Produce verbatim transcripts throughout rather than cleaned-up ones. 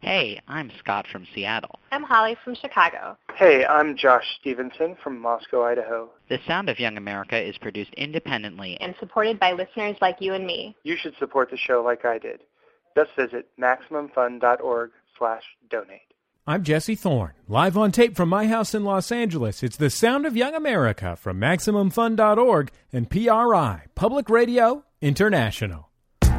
Hey, I'm Scott from Seattle. I'm Holly from Chicago. Hey, I'm Josh Stevenson from Moscow, Idaho. The Sound of Young America is produced independently and supported by listeners like you and me. You should support the show like I did. Just visit MaximumFun.org slash donate. I'm Jesse Thorne, live on tape from my house in Los Angeles. It's The Sound of Young America from Maximum Fun dot org and P R I, Public Radio International.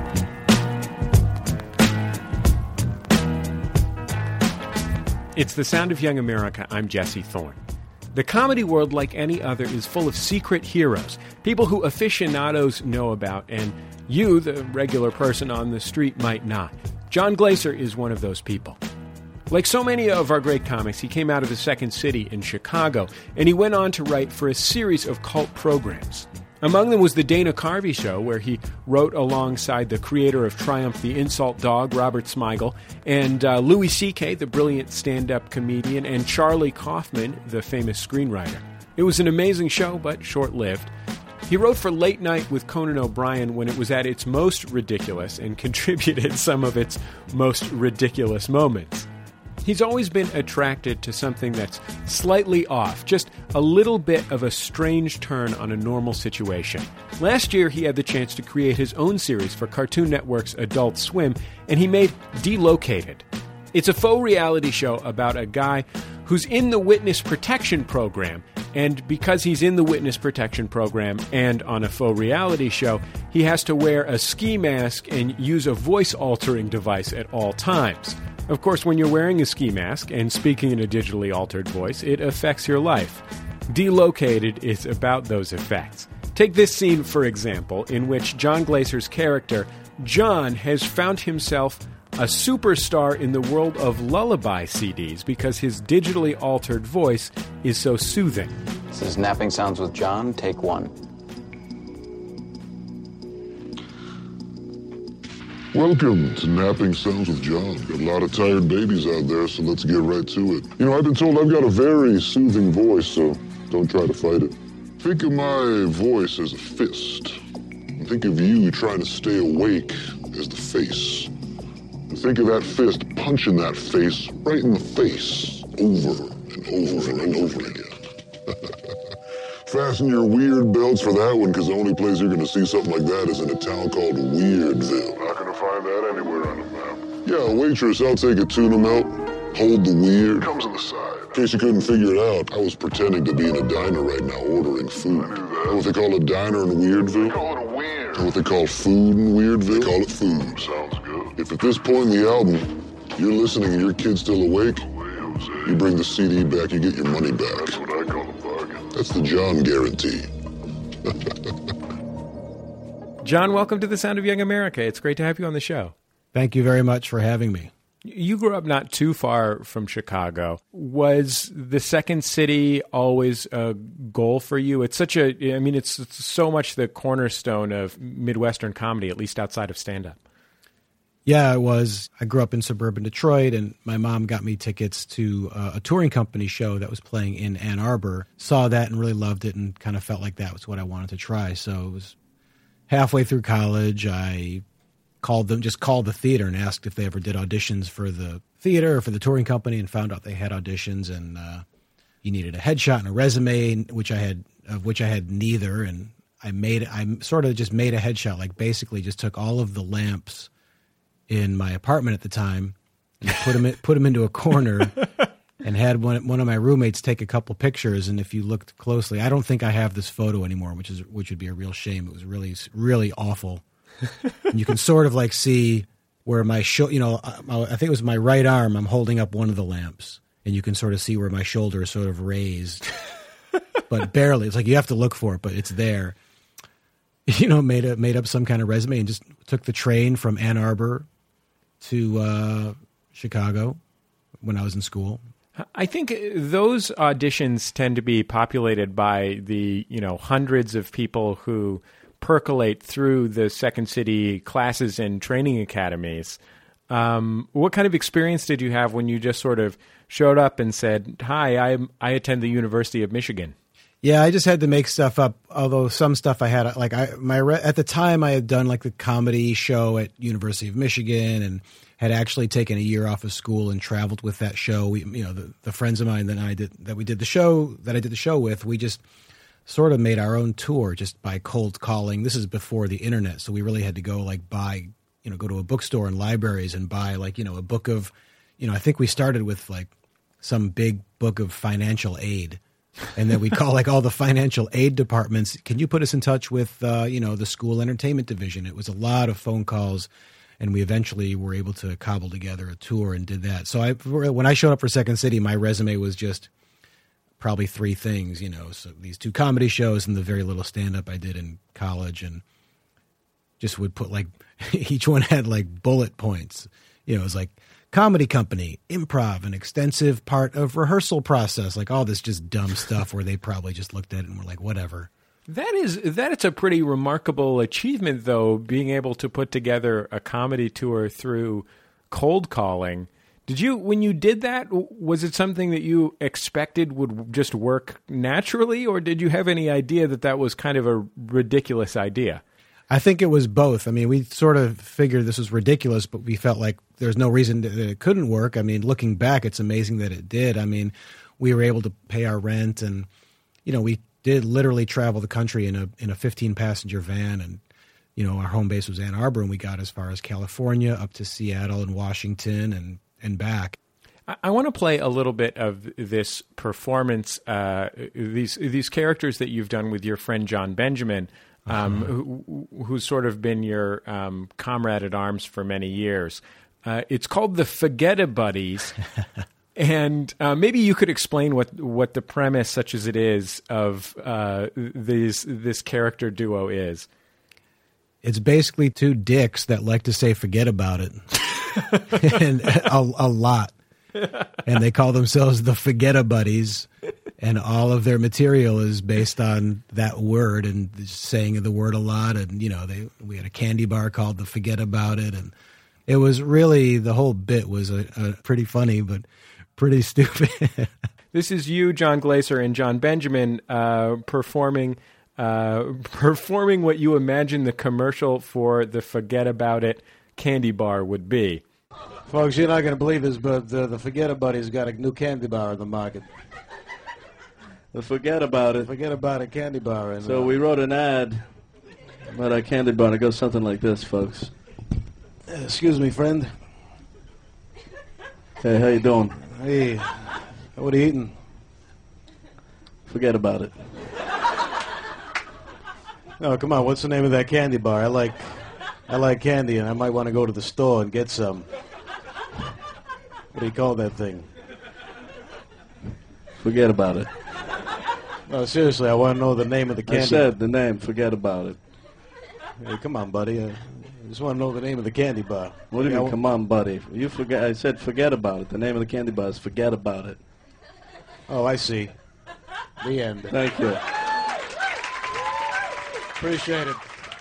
It's The Sound of Young America. I'm Jesse Thorne. The comedy world, like any other, is full of secret heroes, people who aficionados know about, and you, the regular person on the street, might not. Jon Glaser is one of those people. Like so many of our great comics, he came out of the Second City in Chicago, and he went on to write for a series of cult programs. Among them was The Dana Carvey Show, where he wrote alongside the creator of Triumph the Insult Dog, Robert Smigel, and uh, Louis C K, the brilliant stand-up comedian, and Charlie Kaufman, the famous screenwriter. It was an amazing show, but short-lived. He wrote for Late Night with Conan O'Brien when it was at its most ridiculous and contributed some of its most ridiculous moments. He's always been attracted to something that's slightly off, just a little bit of a strange turn on a normal situation. Last year, he had the chance to create his own series for Cartoon Network's Adult Swim, and he made Delocated. It's a faux reality show about a guy who's in the witness protection program, and because he's in the witness protection program and on a faux reality show, he has to wear a ski mask and use a voice-altering device at all times. Of course, when you're wearing a ski mask and speaking in a digitally altered voice, it affects your life. Delocated is about those effects. Take this scene, for example, in which Jon Glaser's character, John, has found himself a superstar in the world of lullaby C Ds because his digitally altered voice is so soothing. This is Napping Sounds with John, take one. Welcome to Napping Sounds with John. Got a lot of tired babies out there, so let's get right to it. You know, I've been told I've got a very soothing voice, so don't try to fight it. Think of my voice as a fist. And think of you trying to stay awake as the face. And think of that fist punching that face right in the face over and over and over again. Fasten your weird belts for that one, because the only place you're going to see something like that is in a town called Weirdville. Not going to find that anywhere on the map. Yeah, waitress, I'll take a tuna melt. Hold the weird. Comes on the side. In case you couldn't figure it out, I was pretending to be in a diner right now ordering food. I knew that. Know what they call a diner in Weirdville? They call it a weird. Know what they call food in Weirdville? They call it food. Sounds good. If at this point in the album, you're listening and your kid's still awake, you bring the C D back, you get your money back. That's what I call a bargain. That's the John guarantee. John, welcome to The Sound of Young America. It's great to have you on the show. Thank you very much for having me. You grew up not too far from Chicago. Was the Second City always a goal for you? It's such a, I mean, it's, it's so much the cornerstone of Midwestern comedy, at least outside of stand-up. Yeah, it was. I grew up in suburban Detroit, and my mom got me tickets to uh, a touring company show that was playing in Ann Arbor. Saw that and really loved it and kind of felt like that was what I wanted to try. So it was halfway through college, I called them, just called the theater and asked if they ever did auditions for the theater or for the touring company, and found out they had auditions, and uh, you needed a headshot and a resume, which I had, of which I had neither. And I made, I sort of just made a headshot, like basically just took all of the lamps in my apartment at the time and put them in, put them into a corner and had one one of my roommates take a couple pictures. And if you looked closely, I don't think I have this photo anymore, which is which would be a real shame. It was really really awful. And you can sort of like see where my shoulder, you know, I, I think it was my right arm. I'm holding up one of the lamps, and you can sort of see where my shoulder is sort of raised, but barely. It's like you have to look for it, but it's there. You know, made a, made up some kind of resume and just took the train from Ann Arbor to uh, Chicago when I was in school. I think those auditions tend to be populated by the, you know, hundreds of people who percolate through the Second City classes and training academies. Um, what kind of experience did you have when you just sort of showed up and said, "Hi, I I attend the University of Michigan"? Yeah, I just had to make stuff up. Although some stuff I had, like I my re- at the time I had done like the comedy show at University of Michigan and had actually taken a year off of school and traveled with that show. We, you know, the, the friends of mine that I did that we did the show that I did the show with, we just sort of made our own tour just by cold calling. This is before the internet, so we really had to go like buy, you know, go to a bookstore and libraries and buy like, you know, a book of, you know, I think we started with like some big book of financial aid. And then we call like all the financial aid departments. Can you put us in touch with, uh, you know, the school entertainment division? It was a lot of phone calls, and we eventually were able to cobble together a tour and did that. So I, when I showed up for Second City, my resume was just probably three things, you know, so these two comedy shows and the very little stand-up I did in college, and just would put like, each one had like bullet points. You know, it was like, comedy company, improv, an extensive part of rehearsal process, like all this just dumb stuff where they probably just looked at it and were like, whatever. That is that it's a pretty remarkable achievement, though, being able to put together a comedy tour through cold calling. Did you, when you did that, was it something that you expected would just work naturally, or did you have any idea that that was kind of a ridiculous idea? I think it was both. I mean, we sort of figured this was ridiculous, but we felt like there's no reason that it couldn't work. I mean, looking back, it's amazing that it did. I mean, we were able to pay our rent, and, you know, we did literally travel the country in a in a fifteen passenger van, and, you know, our home base was Ann Arbor, and we got as far as California, up to Seattle and Washington and, and back. I, I want to play a little bit of this performance, uh, these these characters that you've done with your friend John Benjamin, Um, who, who's sort of been your um, comrade at arms for many years. Uh, it's called the Forget-A-Buddies, and uh, maybe you could explain what what the premise, such as it is, of uh, these this character duo is. It's basically two dicks that like to say "forget about it," and a, a lot, and they call themselves the Forget-A-Buddies. And all of their material is based on that word and saying the word a lot. And, you know, they we had a candy bar called the Forget About It. And it was really, the whole bit was a, a pretty funny, but pretty stupid. This is you, John Glaser, and John Benjamin uh, performing uh, performing what you imagine the commercial for the Forget About It candy bar would be. Folks, you're not going to believe this, but uh, the Forget About It's got a new candy bar on the market. The Forget About It. Forget About It candy bar. And, so uh, we wrote an ad about our candy bar. It goes something like this, folks. Excuse me, friend. Hey, how you doing? Hey, what are you eating? Forget about it. Oh, come on. What's the name of that candy bar? I like, I like candy, and I might want to go to the store and get some. What do you call that thing? Forget about it. No, seriously, I want to know the name of the candy. I said the name. Forget about it. Hey, come on, buddy. I just want to know the name of the candy bar. What do you Yeah, mean, come on, buddy? You forget. I said forget about it. The name of the candy bar is Forget About It. Oh, I see. The end. Thank you. Appreciate it.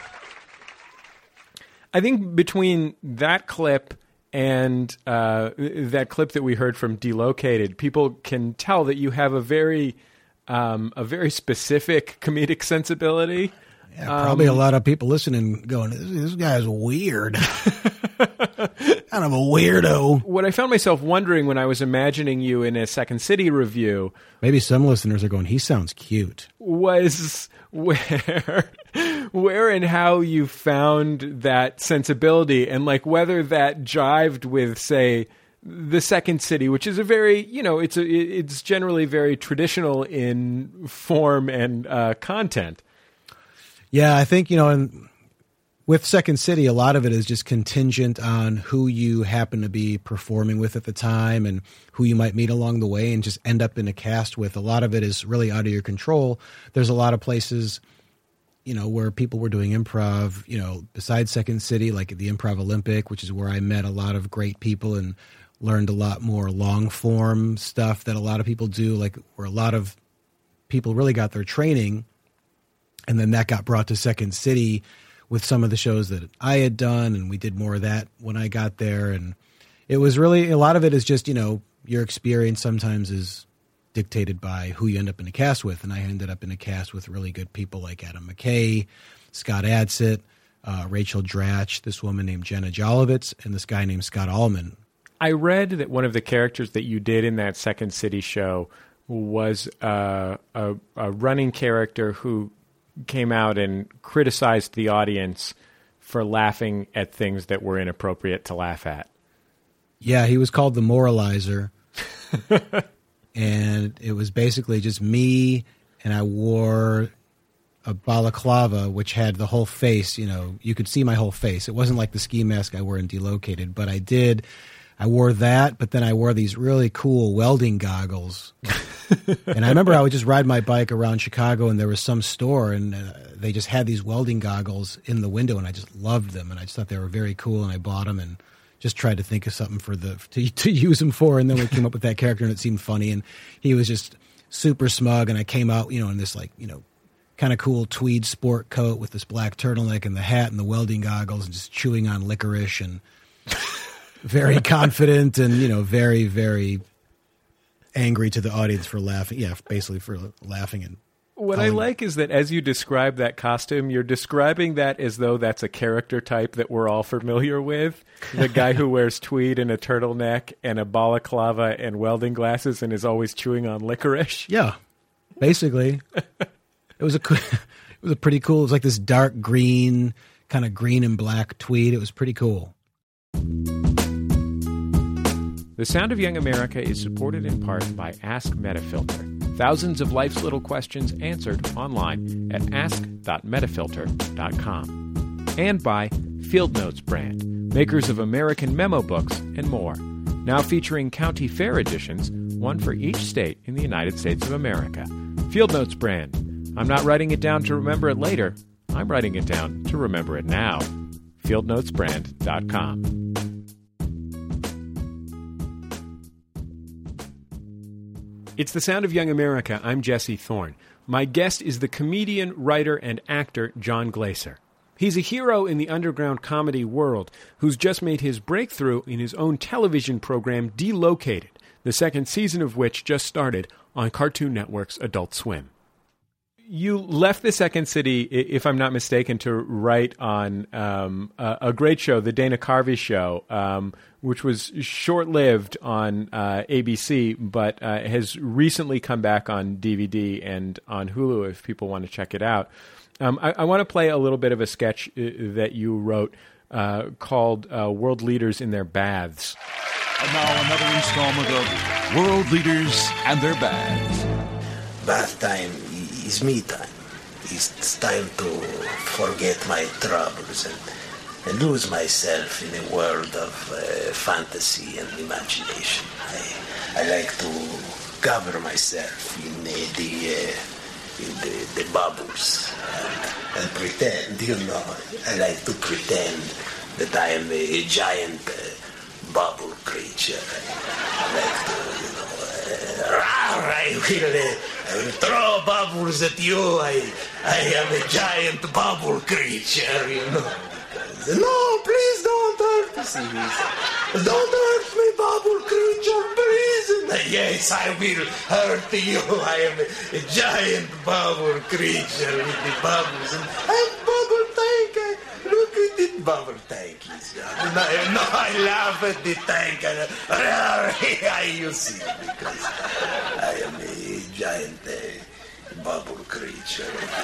I think between that clip and uh, that clip that we heard from Delocated, people can tell that you have a very um, a very specific comedic sensibility. Yeah, probably um, a lot of people listening going, this, this guy's weird. Kind of a weirdo. What I found myself wondering when I was imagining you in a Second City review, maybe some listeners are going, he sounds cute, was where where and how you found that sensibility, and like whether that jived with, say, the Second City, which is a very, you know, it's a, it's generally very traditional in form and uh, content. Yeah, I think, you know, and with Second City, a lot of it is just contingent on who you happen to be performing with at the time and who you might meet along the way and just end up in a cast with. A lot of it is really out of your control. There's a lot of places, you know, where people were doing improv, you know, besides Second City, like at the Improv Olympic, which is where I met a lot of great people and learned a lot more long form stuff that a lot of people do, like where a lot of people really got their training. And then that got brought to Second City with some of the shows that I had done, and we did more of that when I got there. And it was really, a lot of it is just, you know, your experience sometimes is dictated by who you end up in a cast with. And I ended up in a cast with really good people like Adam McKay, Scott Adsit, uh, Rachel Dratch, this woman named Jenna Jolovitz, and this guy named Scott Allman. I read that one of the characters that you did in that Second City show was uh, a, a running character who came out and criticized the audience for laughing at things that were inappropriate to laugh at. Yeah, he was called the Moralizer. And it was basically just me, and I wore a balaclava, which had the whole face, you know, you could see my whole face. It wasn't like the ski mask I wore in Delocated, but I did, I wore that, but then I wore these really cool welding goggles. And I remember I would just ride my bike around Chicago, and there was some store, and uh, they just had these welding goggles in the window, and I just loved them, and I just thought they were very cool, and I bought them, and just tried to think of something for the to, to use him for, and then we came up with that character, and it seemed funny, and he was just super smug, and I came out, you know, in this like, you know, kind of cool tweed sport coat with this black turtleneck and the hat and the welding goggles, and just chewing on licorice, and very confident, and you know, very very angry to the audience for laughing. Yeah, basically for laughing and. What I like is that as you describe that costume, you're describing that as though that's a character type that we're all familiar with. The guy who wears tweed and a turtleneck and a balaclava and welding glasses and is always chewing on licorice. Yeah, basically. It was a it was a pretty cool. It was like this dark green, kind of green and black tweed. It was pretty cool. The Sound of Young America is supported in part by Ask Metafilter. Thousands of life's little questions answered online at ask dot metafilter dot com. And by Field Notes brand, makers of American memo books and more. Now featuring county fair editions, one for each state in the United States of America. Field Notes brand. I'm not writing it down to remember it later. I'm writing it down to remember it now. field notes brand dot com. It's the Sound of Young America. I'm Jesse Thorne. My guest is the comedian, writer, and actor John Glaser. He's a hero in the underground comedy world who's just made his breakthrough in his own television program, Delocated, the second season of which just started on Cartoon Network's Adult Swim. You left the Second City, if I'm not mistaken, to write on um, a, a great show, The Dana Carvey Show, um, which was short-lived on uh, A B C, but uh, has recently come back on D V D and on Hulu if people want to check it out. Um, I, I want to play a little bit of a sketch uh, that you wrote uh, called uh, World Leaders in Their Baths. And now another installment of World Leaders and Their Baths. Bath time is me time. It's time to forget my troubles and, and lose myself in a world of uh, fantasy and imagination. I, I like to cover myself in uh, the, uh, in the the bubbles and, and pretend, you know. I like to pretend that I am a giant uh, bubble creature. I, I like to, you know, uh, I will, uh, I will throw bubbles at you. I, I am a giant bubble creature, you know. Because, no, please don't hurt me. See me. Don't hurt me, bubble creature, please. Yes, I will hurt you. I am a, a giant bubble creature with the bubbles and, and bubble tank. I, look at the bubble tank. No, no, I laugh at the tank. I, I, you see, because I am a giant uh, bubble creature.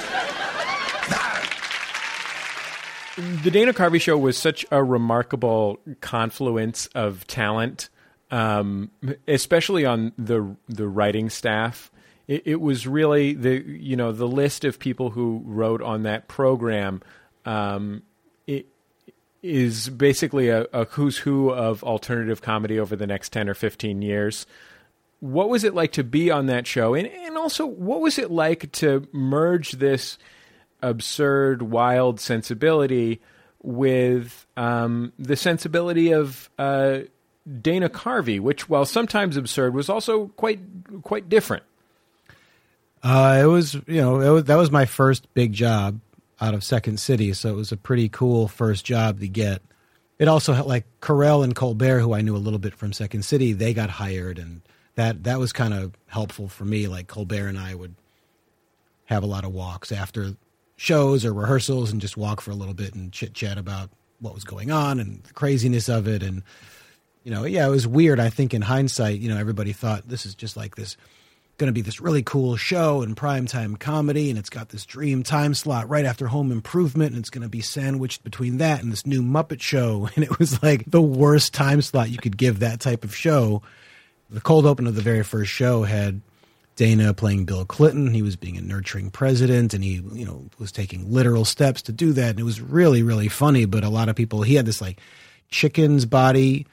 The Dana Carvey Show was such a remarkable confluence of talent, um, especially on the the writing staff. It, it was really the you know the list of people who wrote on that program. Um, it is basically a, a who's who of alternative comedy over the next ten or fifteen years. What was it like to be on that show, and and also what was it like to merge this absurd, wild sensibility with um, the sensibility of uh, Dana Carvey, which, while sometimes absurd, was also quite quite different. Uh, it was, you know, it was, that was my first big job out of Second City, so it was a pretty cool first job to get. It also had, like, Carell and Colbert, who I knew a little bit from Second City, they got hired, and that that was kind of helpful for me. Like Colbert and I would have a lot of walks after shows or rehearsals and just walk for a little bit and chit chat about what was going on and the craziness of it. And, you know, yeah, it was weird. I think in hindsight, you know, everybody thought this is just like this, going to be this really cool show and primetime comedy. And it's got this dream time slot right after Home Improvement. And it's going to be sandwiched between that and this new Muppet show. And it was like the worst time slot you could give that type of show. The cold open of the very first show had Dana playing Bill Clinton. He was being a nurturing president, and he, you know, was taking literal steps to do that. And it was really, really funny. But a lot of people, he had this like chicken's body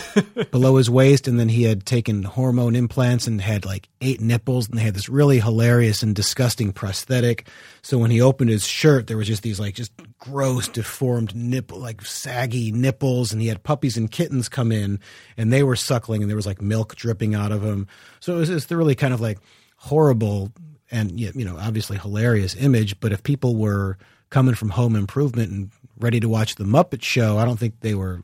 below his waist, and then he had taken hormone implants and had like eight nipples, and they had this really hilarious and disgusting prosthetic. So when he opened his shirt, there was just these like just gross, deformed nipple, like saggy nipples, and he had puppies and kittens come in, and they were suckling, and there was like milk dripping out of them. So it was just the really kind of like horrible and, you know, obviously hilarious image. But if people were coming from Home Improvement and ready to watch the Muppet Show, I don't think they were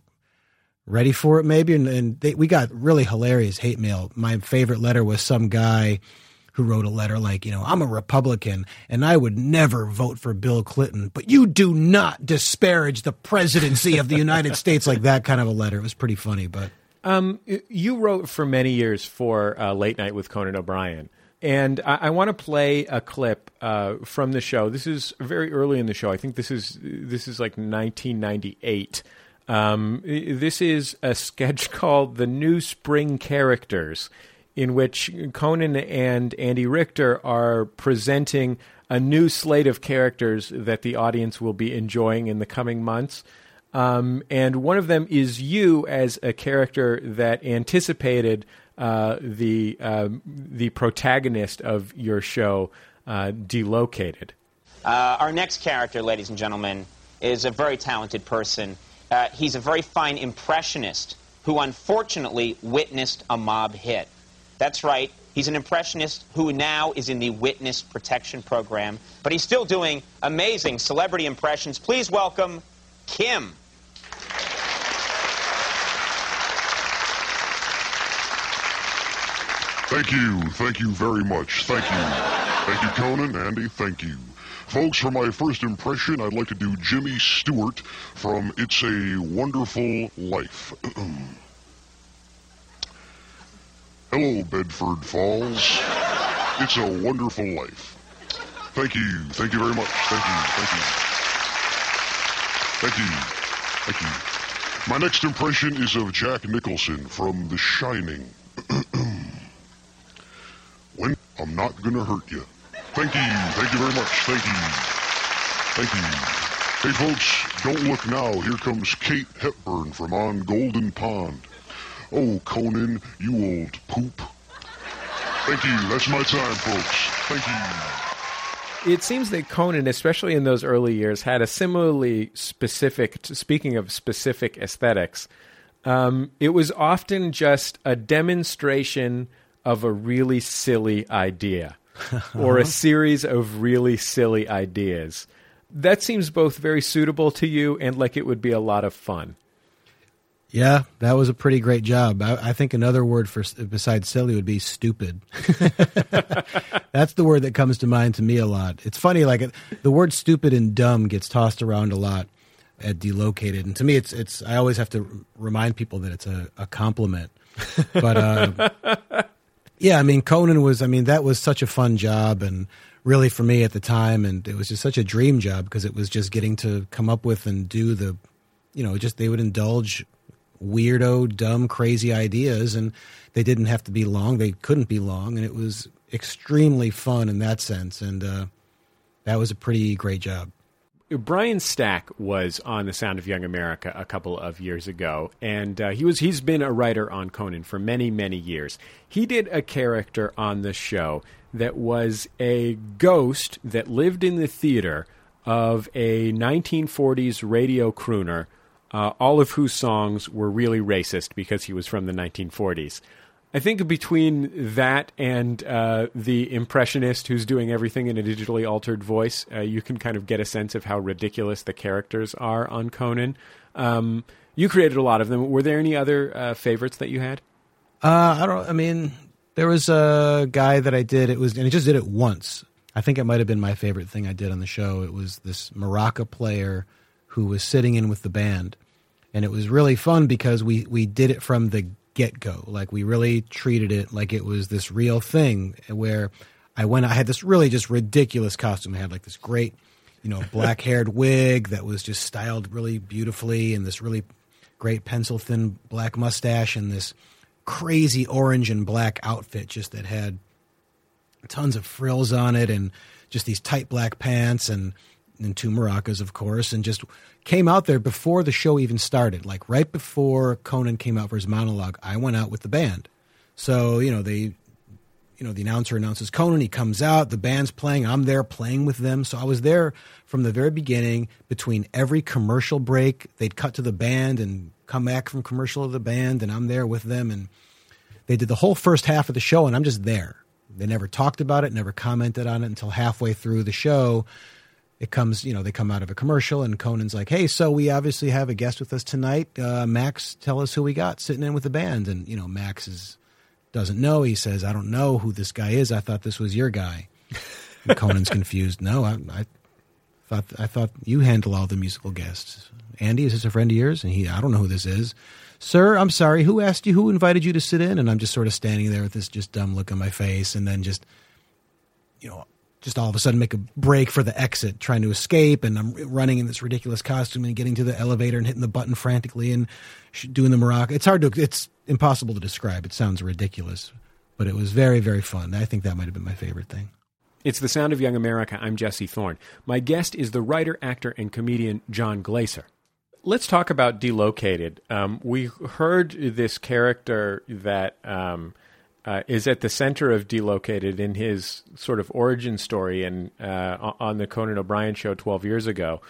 ready for it maybe. And, and they, we got really hilarious hate mail. My favorite letter was some guy who wrote a letter like, you know, I'm a Republican and I would never vote for Bill Clinton, but you do not disparage the presidency of the United States. Like that kind of a letter. It was pretty funny. But um, you wrote for many years for uh, Late Night with Conan O'Brien. And I, I want to play a clip uh, from the show. This is very early in the show. I think this is this is like nineteen ninety-eight. Um, this is a sketch called The New Spring Characters, in which Conan and Andy Richter are presenting a new slate of characters that the audience will be enjoying in the coming months. Um, and one of them is you as a character that anticipated uh, the uh, the protagonist of your show, uh, Delocated. Uh, our next character, ladies and gentlemen, is a very talented person. Uh, he's a very fine impressionist who unfortunately witnessed a mob hit. That's right. He's an impressionist who now is in the Witness Protection Program, but he's still doing amazing celebrity impressions. Please welcome Kim. Thank you. Thank you very much. Thank you. Thank you, Conan, Andy. Thank you. Folks, for my first impression, I'd like to do Jimmy Stewart from It's a Wonderful Life. Hello, Bedford Falls. It's a wonderful life. Thank you. Thank you very much. Thank you. Thank you. Thank you. Thank you. My next impression is of Jack Nicholson from The Shining. When I'm not gonna hurt you. Thank you. Thank you very much. Thank you. Thank you. Hey, folks, don't look now. Here comes Kate Hepburn from On Golden Pond. Oh, Conan, you old poop. Thank you. That's my time, folks. Thank you. It seems that Conan, especially in those early years, had a similarly specific, speaking of specific aesthetics, um, it was often just a demonstration of a really silly idea or a series of really silly ideas. That seems both very suitable to you and like it would be a lot of fun. Yeah, that was a pretty great job. I, I think another word for besides silly would be stupid. That's the word that comes to mind to me a lot. It's funny, like the word stupid and dumb gets tossed around a lot at Delocated, and to me, it's it's. I always have to remind people that it's a, a compliment. But uh, yeah, I mean, Conan was. I mean, that was such a fun job, and really for me at the time, and it was just such a dream job because it was just getting to come up with and do the, you know, just they would indulge weirdo, dumb, crazy ideas, and they didn't have to be long. They couldn't be long, and it was extremely fun in that sense, and uh, that was a pretty great job. Brian Stack was on The Sound of Young America a couple of years ago, and uh, he was, he's been a writer on Conan for many, many years. He did a character on the show that was a ghost that lived in the theater of a nineteen forties radio crooner, Uh, all of whose songs were really racist because he was from the nineteen forties. I think between that and uh, the impressionist who's doing everything in a digitally altered voice, uh, you can kind of get a sense of how ridiculous the characters are on Conan. Um, you created a lot of them. Were there any other uh, favorites that you had? Uh, I don't. I mean, There was a guy that I did, it was, and I just did it once. I think it might have been my favorite thing I did on the show. It was this maraca player who was sitting in with the band. And it was really fun because we, we did it from the get-go. Like, we really treated it like it was this real thing where I went, I had this really just ridiculous costume. I had like this great, you know, black-haired wig that was just styled really beautifully, and this really great pencil-thin black mustache, and this crazy orange and black outfit just that had tons of frills on it, and just these tight black pants, and, and two maracas, of course, and just came out there before the show even started. Like, right before Conan came out for his monologue, I went out with the band. So, you know, they, you know, the announcer announces Conan, he comes out, the band's playing, I'm there playing with them. So I was there from the very beginning. Between every commercial break, they'd cut to the band and come back from commercial of the band, and I'm there with them, and they did the whole first half of the show, and I'm just there. They never talked about it, never commented on it until halfway through the show. It comes, you know, they come out of a commercial, and Conan's like, hey, so we obviously have a guest with us tonight. Uh, Max, tell us who we got sitting in with the band. And, you know, Max is, doesn't know. He says, I don't know who this guy is. I thought this was your guy. And Conan's confused. No, I, I thought I thought you handle all the musical guests. Andy, is this a friend of yours? And he, I don't know who this is. Sir, I'm sorry, who asked you, who invited you to sit in? And I'm just sort of standing there with this just dumb look on my face, and then just, you know, just all of a sudden make a break for the exit, trying to escape, and I'm running in this ridiculous costume and getting to the elevator and hitting the button frantically and doing the maraca. It's hard to, it's impossible to describe. It sounds ridiculous, but it was very, very fun. I think that might have been my favorite thing. It's The Sound of Young America. I'm Jesse Thorne. My guest is the writer, actor, and comedian John Glaser. Let's talk about Delocated. Um, we heard this character that um, uh, is at the center of Delocated in his sort of origin story and uh, on the Conan O'Brien show twelve years ago.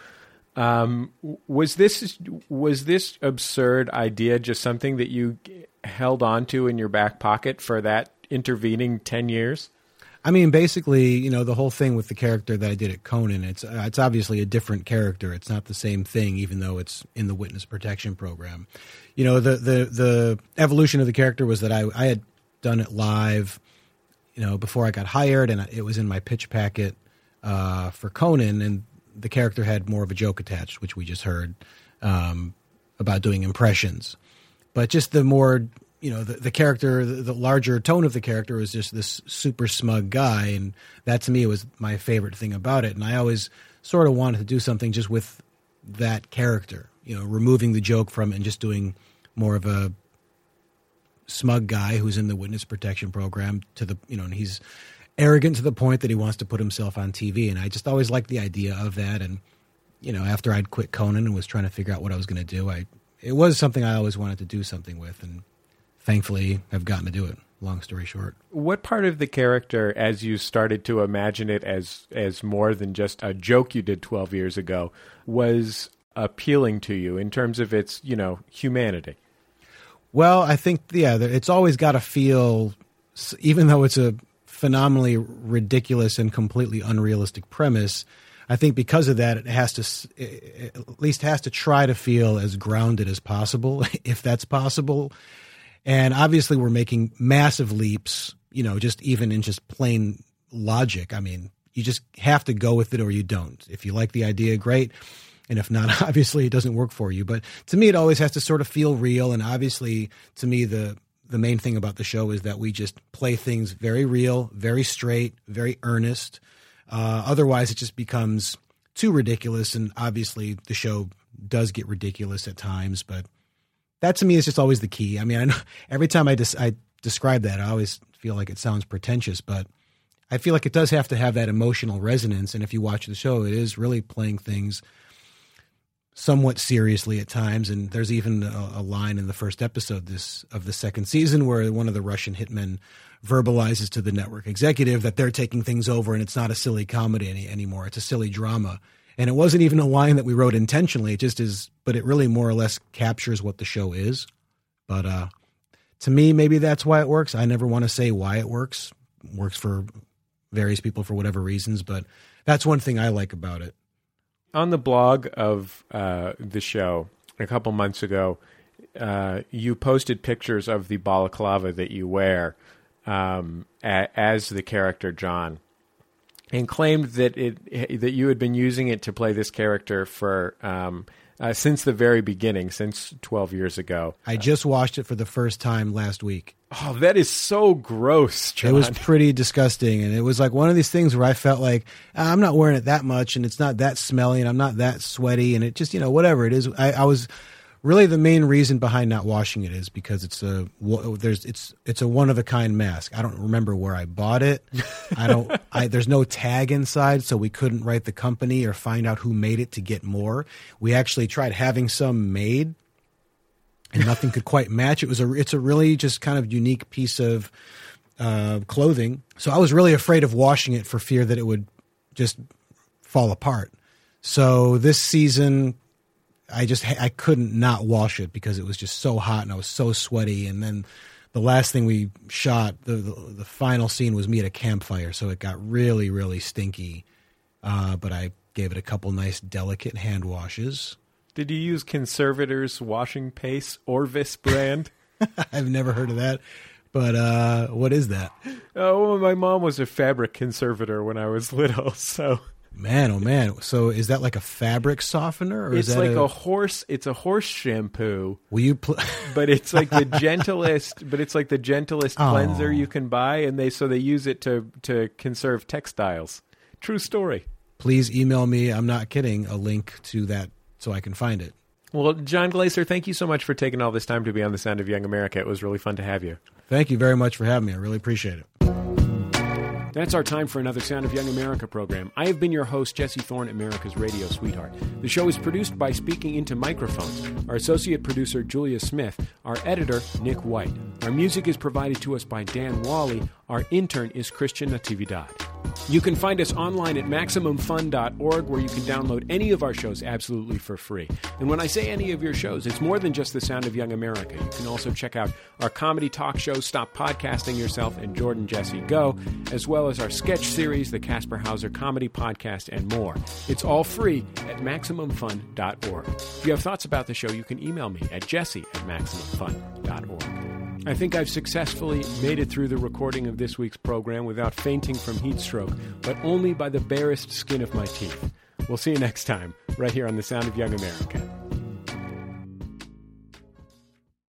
Um, was this was this absurd idea just something that you held on to in your back pocket for that intervening ten years? I mean, basically, you know, the whole thing with the character that I did at Conan, it's uh, it's obviously a different character. It's not the same thing, even though it's in the witness protection program. You know, the the, the evolution of the character was that I, I had done it live, you know, before I got hired, and it was in my pitch packet uh, for Conan, and the character had more of a joke attached, which we just heard, um, about doing impressions. But just the more... You know, the, the character, the, the larger tone of the character was just this super smug guy. And that to me was my favorite thing about it. And I always sort of wanted to do something just with that character, you know, removing the joke from it and just doing more of a smug guy who's in the witness protection program to the, you know, and he's arrogant to the point that he wants to put himself on T V. And I just always liked the idea of that. And, you know, after I'd quit Conan and was trying to figure out what I was going to do, I, it was something I always wanted to do something with. And thankfully, I've gotten to do it, long story short. What part of the character, as you started to imagine it as as more than just a joke you did twelve years ago, was appealing to you in terms of its, you know, humanity? Well, I think, yeah, it's always got to feel, even though it's a phenomenally ridiculous and completely unrealistic premise, I think because of that, it has to, it at least has to try to feel as grounded as possible, if that's possible. And obviously we're making massive leaps, you know, just even in just plain logic. I mean, you just have to go with it or you don't. If you like the idea, great. And if not, obviously it doesn't work for you. But to me, it always has to sort of feel real. And obviously, to me, the the main thing about the show is that we just play things very real, very straight, very earnest. Uh, otherwise, it just becomes too ridiculous. And obviously, the show does get ridiculous at times, but that to me is just always the key. I mean, I know every time I, des- I describe that, I always feel like it sounds pretentious, but I feel like it does have to have that emotional resonance. And if you watch the show, it is really playing things somewhat seriously at times. And there's even a, a line in the first episode this of the second season where one of the Russian hitmen verbalizes to the network executive that they're taking things over and it's not a silly comedy any, anymore. It's a silly drama. And it wasn't even a line that we wrote intentionally. It just is, but it really more or less captures what the show is. But uh, to me, maybe that's why it works. I never want to say why it works. It works for various people for whatever reasons, but that's one thing I like about it. On the blog of uh, the show a couple months ago, uh, you posted pictures of the balaclava that you wear. um, a, as the character John, and claimed that it that you had been using it to play this character for um, uh, since the very beginning, since twelve years ago. I just watched it for the first time last week. Oh, that is so gross, John. It was pretty disgusting, and it was like one of these things where I felt like I'm not wearing it that much, and it's not that smelly, and I'm not that sweaty, and it just, you know, whatever it is. I, I was really, the main reason behind not washing it is because it's a there's it's it's a one of a kind mask. I don't remember where I bought it. I don't. I, there's no tag inside, so we couldn't write the company or find out who made it to get more. We actually tried having some made, and nothing could quite match. It was a it's a really just kind of unique piece of uh, clothing. So I was really afraid of washing it for fear that it would just fall apart. So this season, I just I couldn't not wash it because it was just so hot and I was so sweaty. And then the last thing we shot, the the, the final scene was me at a campfire, so it got really really stinky. Uh, but I gave it a couple nice delicate hand washes. Did you use Conservator's washing paste, Orvis brand? I've never heard of that. But uh, what is that? Oh, well, my mom was a fabric conservator when I was little, so. Man, oh man! So is that like a fabric softener, or it's is that like a... a horse? It's a horse shampoo. Will you? Pl- but it's like the gentlest. But it's like the gentlest oh. cleanser you can buy, and they so they use it to to conserve textiles. True story. Please email me. I'm not kidding. A link to that so I can find it. Well, John Glaser, thank you so much for taking all this time to be on The Sound of Young America. It was really fun to have you. Thank you very much for having me. I really appreciate it. That's our time for another Sound of Young America program. I have been your host, Jesse Thorne, America's radio sweetheart. The show is produced by Speaking Into Microphones. Our associate producer, Julia Smith. Our editor, Nick White. Our music is provided to us by Dan Wally. Our intern is Christian Natividad. You can find us online at Maximum Fun dot org, where you can download any of our shows absolutely for free. And when I say any of your shows, it's more than just The Sound of Young America. You can also check out our comedy talk show, Stop Podcasting Yourself, and Jordan Jesse Go, as well as our sketch series, the Casper Hauser Comedy Podcast, and more. It's all free at Maximum Fun dot org. If you have thoughts about the show, you can email me at jesse at Maximum Fun dot org. I think I've successfully made it through the recording of this week's program without fainting from heat stroke, but only by the barest skin of my teeth. We'll see you next time, right here on The Sound of Young America.